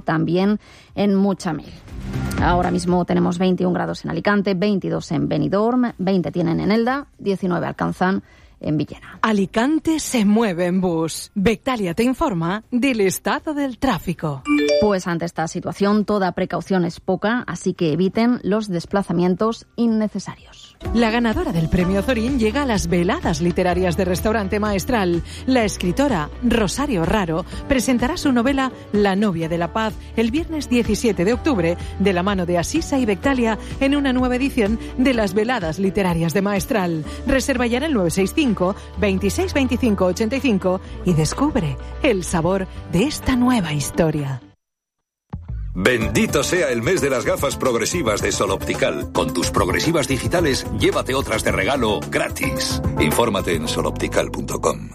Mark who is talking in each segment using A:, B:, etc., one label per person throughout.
A: también en Mutxamel. Ahora mismo tenemos 21 grados en Alicante, 22 en Benidorm, 20 tienen en Elda, 19 alcanzan en Villena.
B: Alicante se mueve en bus. Bectalia te informa del estado del tráfico.
A: Pues ante esta situación toda precaución es poca, así que eviten los desplazamientos innecesarios.
B: La ganadora del premio Zorín llega a las veladas literarias de Restaurante Maestral. La escritora Rosario Raro presentará su novela La novia de la paz el viernes 17 de octubre de la mano de Asisa y Bectalia en una nueva edición de las veladas literarias de Maestral. Reserva ya en el 965 26 25 85 y descubre el sabor de esta nueva historia.
C: Bendito sea el mes de las gafas progresivas de Sol Optical. Con tus progresivas digitales, llévate otras de regalo gratis. Infórmate en soloptical.com.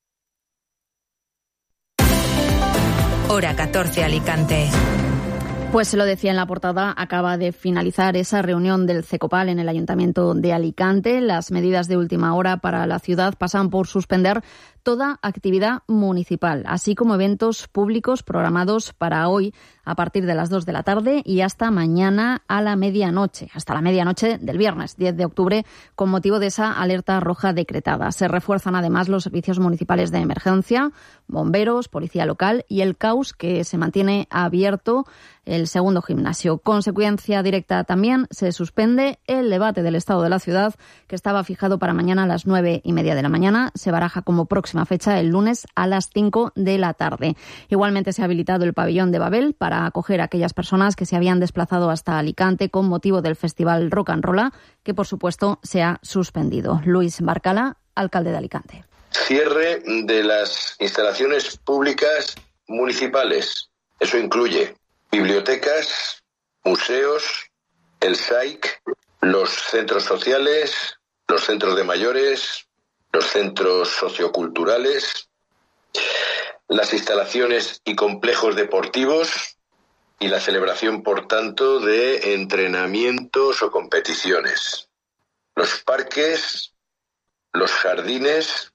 D: Hora 14 Alicante.
A: Pues se lo decía en la portada, acaba de finalizar esa reunión del CECOPAL en el Ayuntamiento de Alicante. Las medidas de última hora para la ciudad pasan por suspender toda actividad municipal, así como eventos públicos programados para hoy a partir de las 2 de la tarde y hasta mañana a la medianoche, hasta la medianoche del viernes 10 de octubre, con motivo de esa alerta roja decretada. Se refuerzan además los servicios municipales de emergencia, bomberos, policía local y el CAUS, que se mantiene abierto el segundo gimnasio. Consecuencia directa también, se suspende el debate del estado de la ciudad, que estaba fijado para mañana a las 9:30 de la mañana. Se baraja como próxima fecha el lunes a las 5 de la tarde. Igualmente se ha habilitado el pabellón de Babel para acoger a aquellas personas que se habían desplazado hasta Alicante con motivo del festival Rock and Rolla, que por supuesto se ha suspendido. Luis Barcala, alcalde de Alicante.
E: Cierre de las instalaciones públicas municipales. Eso incluye bibliotecas, museos, el SAIC, los centros sociales, los centros de mayores, los centros socioculturales, las instalaciones y complejos deportivos y la celebración, por tanto, de entrenamientos o competiciones. Los parques, los jardines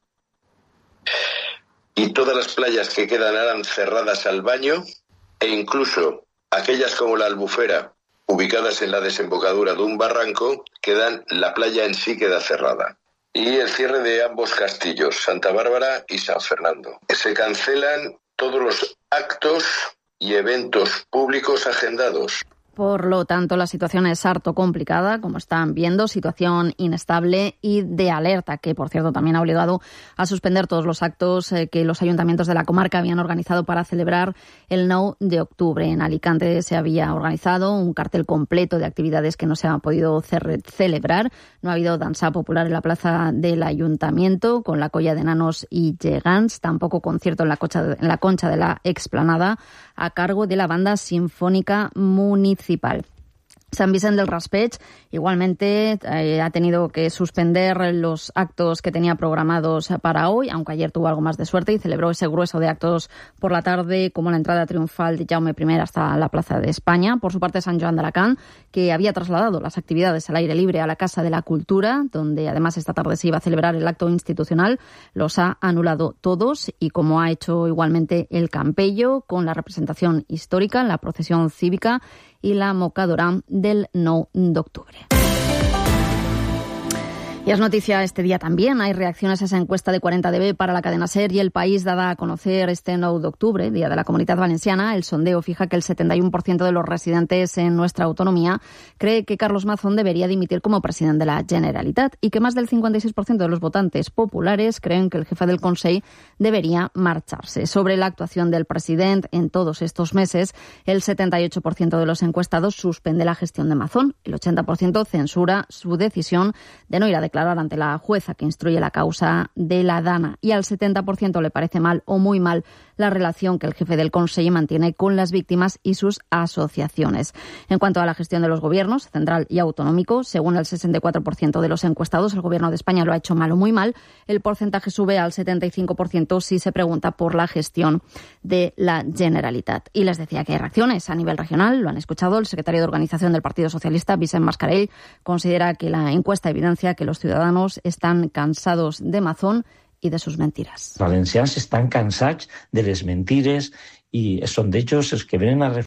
E: y todas las playas que quedarán cerradas al baño e incluso aquellas como la Albufera, ubicadas en la desembocadura de un barranco, la playa en sí queda cerrada. Y el cierre de ambos castillos, Santa Bárbara y San Fernando. Se cancelan todos los actos y eventos públicos agendados.
A: Por lo tanto, la situación es harto complicada, como están viendo, situación inestable y de alerta, que por cierto también ha obligado a suspender todos los actos que los ayuntamientos de la comarca habían organizado para celebrar el 9 de octubre. En Alicante se había organizado un cartel completo de actividades que no se han podido celebrar. No ha habido danza popular en la plaza del ayuntamiento con la colla de nanos y gegants, tampoco concierto en la concha de la explanada a cargo de la banda sinfónica municipal. San Vicente del Raspeig igualmente ha tenido que suspender los actos que tenía programados para hoy, aunque ayer tuvo algo más de suerte y celebró ese grueso de actos por la tarde, como la entrada triunfal de Jaume I hasta la Plaza de España. Por su parte, San Joan de Alacant, que había trasladado las actividades al aire libre a la Casa de la Cultura, donde además esta tarde se iba a celebrar el acto institucional, los ha anulado todos, y como ha hecho igualmente el Campello, con la representación histórica, la procesión cívica y la mocadora del 9 de octubre. Y es noticia este día también. Hay reacciones a esa encuesta de 40DB para la cadena SER y El País, dada a conocer este 9 de octubre, Día de la Comunitat Valenciana. El sondeo fija que el 71% de los residentes en nuestra autonomía cree que Carlos Mazón debería dimitir como presidente de la Generalitat y que más del 56% de los votantes populares creen que el jefe del Consell debería marcharse. Sobre la actuación del presidente en todos estos meses, el 78% de los encuestados suspende la gestión de Mazón. El 80% censura su decisión de no ir a declarar ante la jueza que instruye la causa de la Dana, y al 70% le parece mal o muy mal la relación que el jefe del Consell mantiene con las víctimas y sus asociaciones. En cuanto a la gestión de los gobiernos, central y autonómico, según el 64% de los encuestados, el Gobierno de España lo ha hecho mal o muy mal. El porcentaje sube al 75% si se pregunta por la gestión de la Generalitat. Y les decía que hay reacciones a nivel regional, lo han escuchado. El secretario de Organización del Partido Socialista, Vicent Mascarell, considera que la encuesta evidencia que los ciudadanos están cansados de Mazón i de sus mentiras.
F: Els valencians estan cansats de les mentires i són d'ells els que venen a